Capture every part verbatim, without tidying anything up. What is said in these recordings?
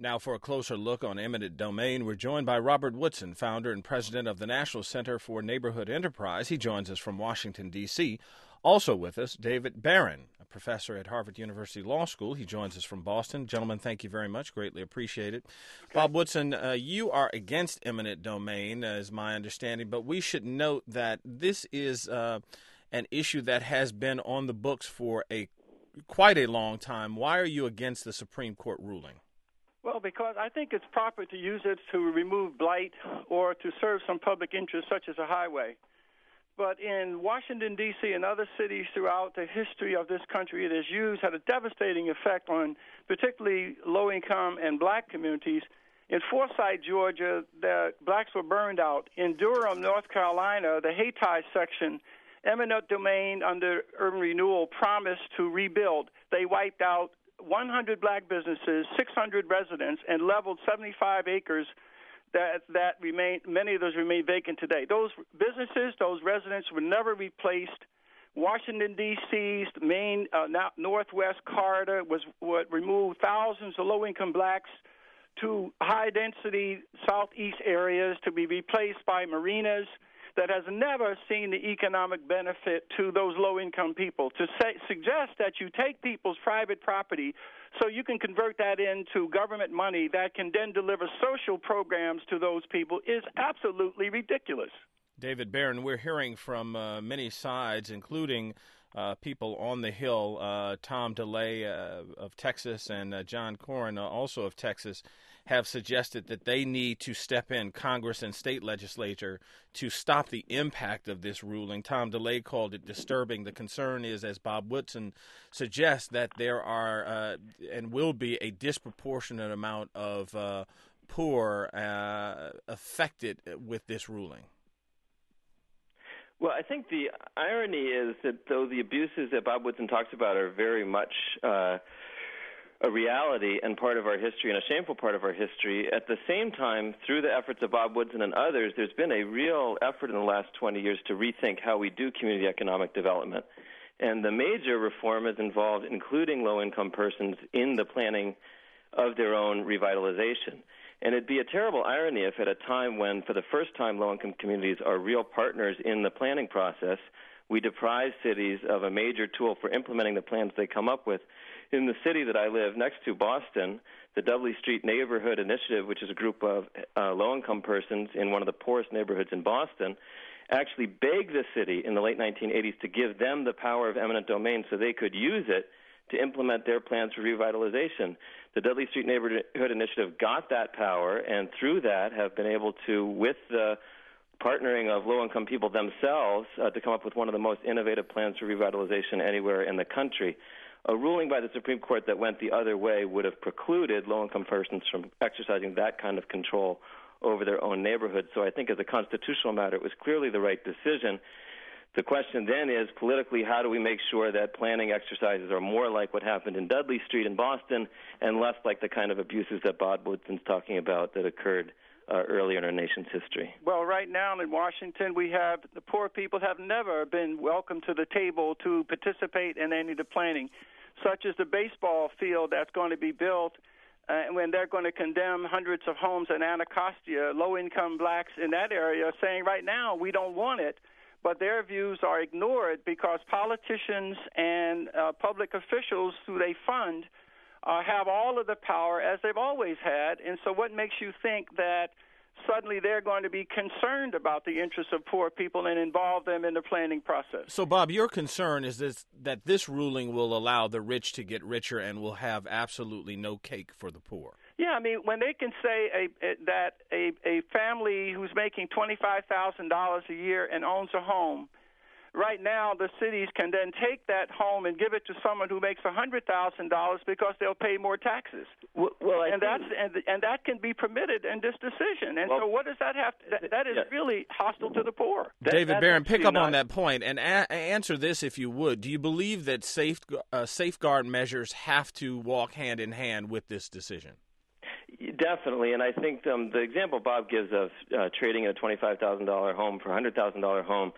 Now for a closer look on eminent domain, we're joined by Robert Woodson, founder and president of the National Center for Neighborhood Enterprise. He joins us from Washington, D C Also with us, David Baron, a professor at Harvard University Law School. He joins us from Boston. Gentlemen, thank you very much. Greatly appreciate it. Okay. Bob Woodson, uh, you are against eminent domain, uh, is my understanding, but we should note that this is uh, an issue that has been on the books for a quite a long time. Why are you against the Supreme Court ruling? Well, because I think it's proper to use it to remove blight or to serve some public interest, such as a highway. But in Washington, D C and other cities throughout the history of this country, it has used, had a devastating effect on particularly low-income and black communities. In Forsyth, Georgia, the blacks were burned out. In Durham, North Carolina, the Hayti section, eminent domain under urban renewal promised to rebuild. They wiped out one hundred black businesses, six hundred residents, and leveled seventy-five acres that that remain. Many of those remain vacant today. Those businesses, those residents were never replaced. Washington, D C's main uh, northwest corridor was what removed thousands of low-income blacks to high-density southeast areas to be replaced by marinas that has never seen the economic benefit to those low-income people. To say, suggest that you take people's private property so you can convert that into government money that can then deliver social programs to those people is absolutely ridiculous. David Baron, we're hearing from uh, many sides, including uh, people on the Hill, uh, Tom DeLay uh, of Texas and uh, John Cornyn, uh, also of Texas, have suggested that they need to step in, Congress and state legislature, to stop the impact of this ruling. Tom DeLay called it disturbing. The concern is, as Bob Woodson suggests, that there are uh, and will be a disproportionate amount of uh, poor uh, affected with this ruling. Well, I think the irony is that though the abuses that Bob Woodson talks about are very much uh, a reality and part of our history and a shameful part of our history, at the same time, through the efforts of Bob Woodson and others, there's been a real effort in the last twenty years to rethink how we do community economic development. And the major reform is involved including low-income persons in the planning of their own revitalization. And it'd be a terrible irony if at a time when, for the first time, low-income communities are real partners in the planning process, we deprive cities of a major tool for implementing the plans they come up with. In the city that I live next to, Boston, the Dudley Street Neighborhood Initiative, which is a group of uh, low-income persons in one of the poorest neighborhoods in Boston, actually begged the city in the late nineteen eighties to give them the power of eminent domain so they could use it to implement their plans for revitalization. The Dudley Street Neighborhood Initiative got that power, and through that have been able to, with the partnering of low-income people themselves, uh, to come up with one of the most innovative plans for revitalization anywhere in the country. A ruling by the Supreme Court that went the other way would have precluded low-income persons from exercising that kind of control over their own neighborhood. So I think as a constitutional matter, it was clearly the right decision. The question then is, politically, how do we make sure that planning exercises are more like what happened in Dudley Street in Boston and less like the kind of abuses that Bob Woodson's talking about that occurred uh, earlier in our nation's history? Well, right now in Washington, we have the poor people have never been welcomed to the table to participate in any of the planning, such as the baseball field that's going to be built. Uh, when they're going to condemn hundreds of homes in Anacostia, low-income blacks in that area are saying right now we don't want it. But their views are ignored because politicians and uh, public officials who they fund uh, have all of the power, as they've always had. And so what makes you think that suddenly they're going to be concerned about the interests of poor people and involve them in the planning process? So, Bob, your concern is this, that this ruling will allow the rich to get richer and will have absolutely no cake for the poor. Yeah, I mean, when they can say a, a, that a, a family who's making twenty-five thousand dollars a year and owns a home, right now the cities can then take that home and give it to someone who makes one hundred thousand dollars because they'll pay more taxes. Well, well I and think, that's and, and that can be permitted in this decision. And well, so what does that have to, that, that is yeah. really hostile to the poor. That, David Baron, pick up not, on that point and a- answer this if you would. Do you believe that safe, uh, safeguard measures have to walk hand in hand with this decision? Definitely, and I think um, the example Bob gives of uh, trading a twenty-five thousand dollars home for a one hundred thousand dollars home,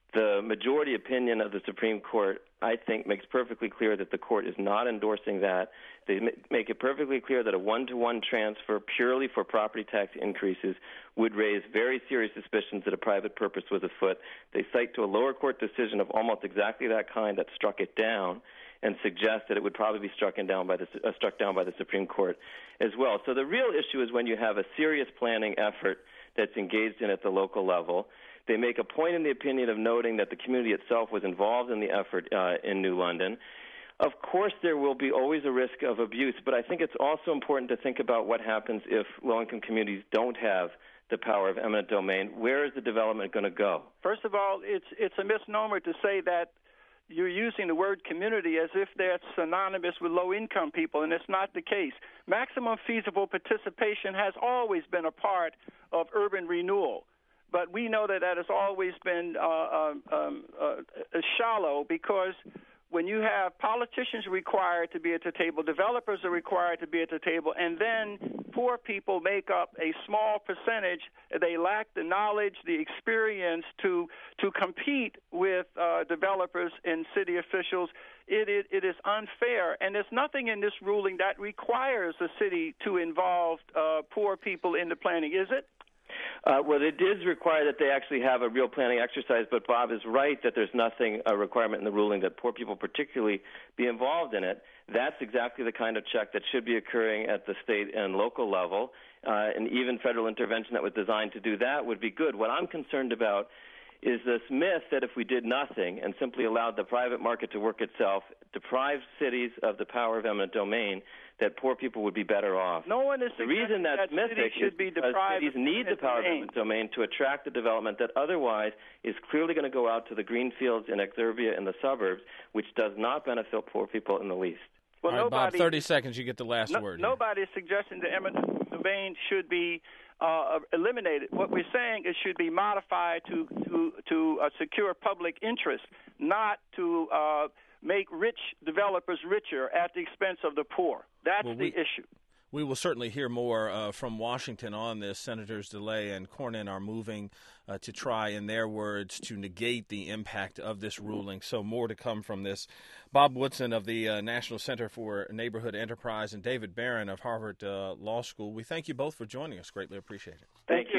The majority opinion of the Supreme Court, I think, makes perfectly clear that the court is not endorsing that. They make it perfectly clear that a one-to-one transfer purely for property tax increases would raise very serious suspicions that a private purpose was afoot. They cite to a lower court decision of almost exactly that kind that struck it down and suggest that it would probably be struck down by the, uh, struck down by the Supreme Court as well. So the real issue is when you have a serious planning effort that's engaged in at the local level. They make a point in the opinion of noting that the community itself was involved in the effort uh, in New London. Of course, there will be always a risk of abuse, but I think it's also important to think about what happens if low-income communities don't have the power of eminent domain. Where is the development going to go? First of all, it's it's a misnomer to say that you're using the word community as if that's synonymous with low-income people, and it's not the case. Maximum feasible participation has always been a part of urban renewal. But we know that that has always been uh, um, uh, shallow because when you have politicians required to be at the table, developers are required to be at the table, and then poor people make up a small percentage. They lack the knowledge, the experience to to compete with uh, developers and city officials. It, it, it is unfair, and there's nothing in this ruling that requires the city to involve uh, poor people in the planning, is it? Uh, well, it does require that they actually have a real planning exercise, but Bob is right that there's nothing, a requirement in the ruling that poor people particularly be involved in it. That's exactly the kind of check that should be occurring at the state and local level, uh, and even federal intervention that was designed to do that would be good. What I'm concerned about is this myth that if we did nothing and simply allowed the private market to work itself, deprived cities of the power of eminent domain, that poor people would be better off. No one is the reason that's that mythic is be because cities need the power domain. of eminent domain to attract the development that otherwise is clearly going to go out to the green fields in exurbia in the suburbs, which does not benefit poor people in the least. Well, All right, nobody, Bob, thirty seconds, you get the last no, word. Nobody is suggesting the eminent domain should be uh, eliminated. What we're saying is should be modified to to to uh, secure public interest, not to uh, make rich developers richer at the expense of the poor. That's well, the we, issue. We will certainly hear more uh, from Washington on this. Senators DeLay and Cornyn are moving uh, to try, in their words, to negate the impact of this ruling. So more to come from this. Bob Woodson of the uh, National Center for Neighborhood Enterprise and David Barron of Harvard uh, Law School, we thank you both for joining us. Greatly appreciate it. Thank you.